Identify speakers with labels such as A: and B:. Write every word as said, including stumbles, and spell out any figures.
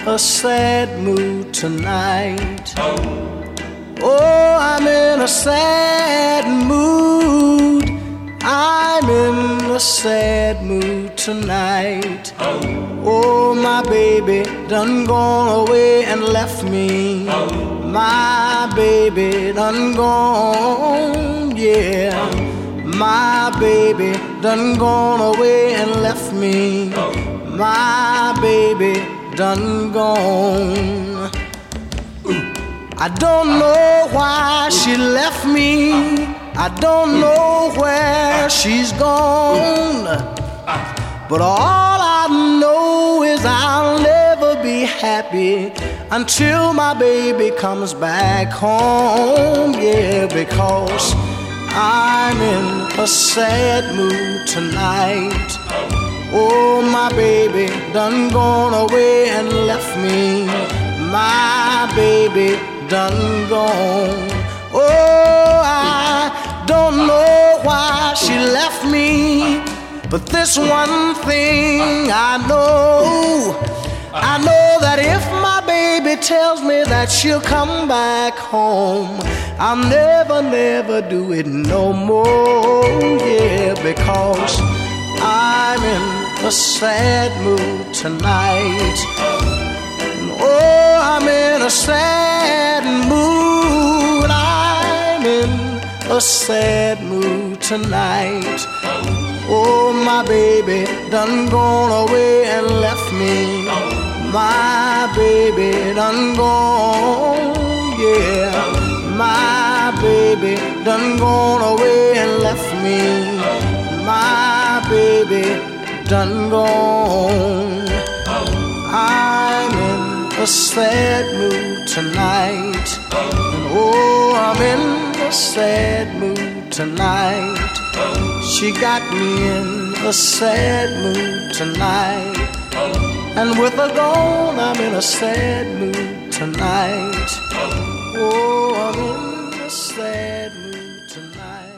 A: a sad mood tonight. Oh, I'm in a sad mood. I'm in a sad mood tonight. Oh, my baby done gone away and left me. My baby done gone, yeah. My baby done gone away and left me. My baby done gone. I don't know why she left me. I don't know where she's gone. But all I know is I'll never be happy until my baby comes back home. Yeah, because I'm in a sad mood tonight. Oh, my baby done gone away and left me. My baby done gone. Oh, I don't know why she left me, but this one thing I know. I know that if my baby tells me that she'll come back home, I'll never, never do it no more. Yeah, because I'm in a sad mood tonight. Oh, I'm in a sad mood. I'm in a sad mood tonight. Oh, my baby done gone away and left me. My baby done gone, yeah. My baby done gone away and left me. My baby done gone. I'm in a sad mood tonight. And oh, I'm in a sad mood tonight. She got me in a sad mood tonight. And with her gone, I'm in a sad mood tonight. Oh, I'm in a sad mood tonight.